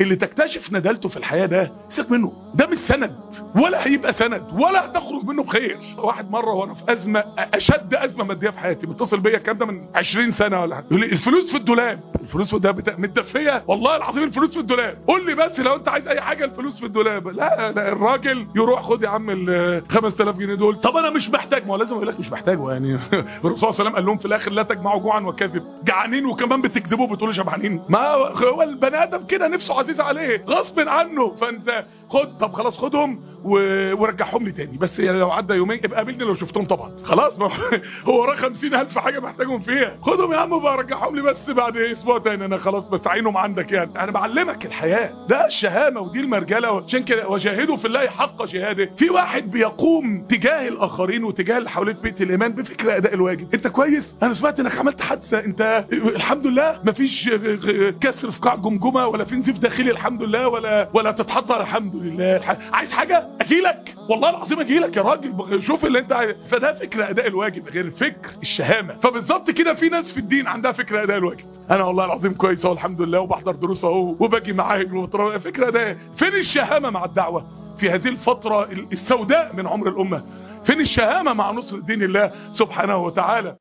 اللي تكتشف ندالته في الحياه ده سيبك منه، ده مش سند ولا هيبقى سند ولا هتخرج منه بخير. واحد مره وانا في ازمه، اشد ازمه ماديه في حياتي، متصل بيا الكلام ده من 20 سنه ولا حاجه، يقول لي الفلوس في الدولاب. الفلوس في الدولاب متدفيه، والله العظيم الفلوس في الدولاب، قول لي بس لو انت عايز اي حاجه الفلوس في الدولاب. لا الراجل يروح خد يا عم ال 5000 جنيه دول، طب انا مش محتاج، ما هو لازم اقول لك مش محتاجه يعني. الرسول صلى الله عليه وسلم قال لهم في الاخر لا تجمعوا جوعا وكذب، جعانين وكمان بتكذبوا بتقولوا شبعانين. ما هو البني ادم كده نفسه عزيزه عليه غصب عنه، فانت خد، طب خلاص خدهم ورجعهم لي تاني، بس يعني لو عدى يومين ابقى قابلني لو شفتهم طبعا، خلاص هو وراه 50,000 حاجه محتاجهم فيها، خدهم يا عم بقى رجعهم لي بس بعد اسبوع تاني، انا خلاص بس عينهم عندك يعني. انا بعلمك الحياه، ده الشهامه ودي المرجله. عشان كده وجاهدوا في الله حق جهاده. في واحد بيقوم تجاه الاخرين وتجاه اللي حواليه في بيت الايمان بفكره اداء الواجب. انت كويس؟ انا سمعت انك عملت حادثه، انت الحمد لله مفيش كسر في قاع جمجمه ولا في نزيف داخلي الحمد لله ولا تتحضر الحمد لله. عايز حاجه اجيلك، والله العظيم اجيلك يا راجل، شوف اللي انت عايز. فده فكره اداء الواجب غير فكر الشهامه. فبالظبط كده في ناس في الدين عندها فكره اداء الواجب، انا والله العظيم كويس اهو الحمد لله وبحضر دروس اهو وباجي معاك فكره ده. فين الشهامه مع الدعوه في هذه الفتره السوداء من عمر الامه؟ فين الشهامه مع نصر دين الله سبحانه وتعالى؟